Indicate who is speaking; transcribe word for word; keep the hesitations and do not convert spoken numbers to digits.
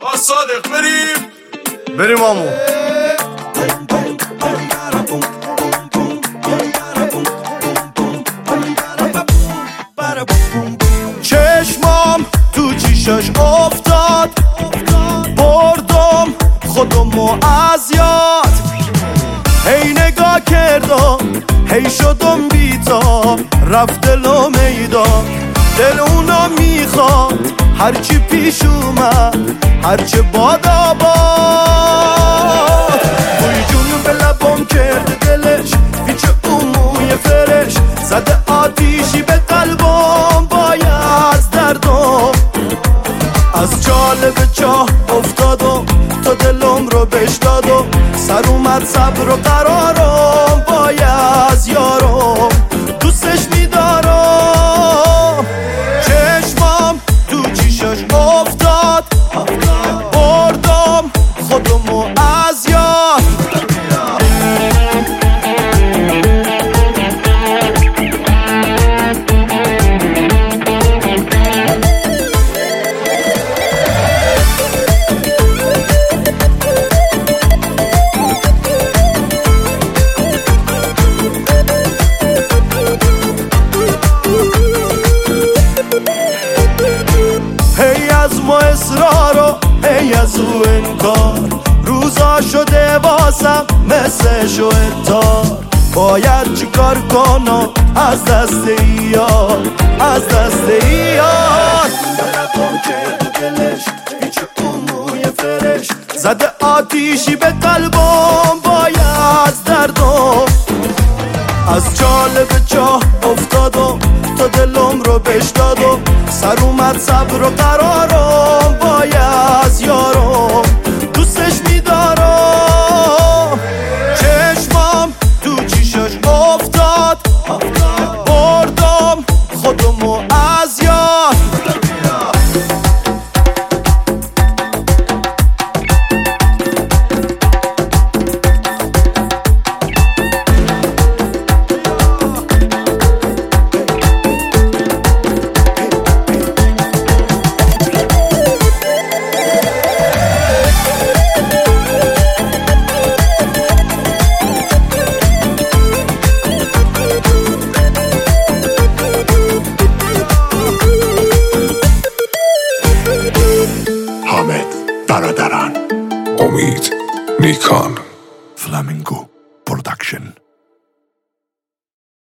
Speaker 1: صادق بریم بریم آمو چشمام تو چیشش افتاد بردم خودمو از یاد هی نگاه کردم هی شدم بیتا رفت دلو میدان دل اونا میخواد هرچی پیش اومد هرچه باد آباد بوی جون به لبام کرده دلش پیچ اون موی فرش زده آتیشی به قلبم باید از دردم از چاله به چاه افتادم تا دلم رو بش دادم سر اومد صبر و قرارم باید از یارم دوستش میدارم چشمام تو چیشش افتاد بردم خودمو از یاد هی از ما اصرارو هی از او انکار روزا شده واسم مثل شوهتار باید چیکار کنم از دست یار از دست یار دلتم کرد دلش پیچ اون موی فرش زده آتیشی به قلبم باید از دردم از چاله به چاه افتادم تا دلم رو بش دادم سر اومد صبر و قرارم باید از یارم دوستش میدارم چشمام تو چیشش افتاد بردم خودمو از یاد
Speaker 2: حامد برادران امید نیکان
Speaker 1: فلامینگو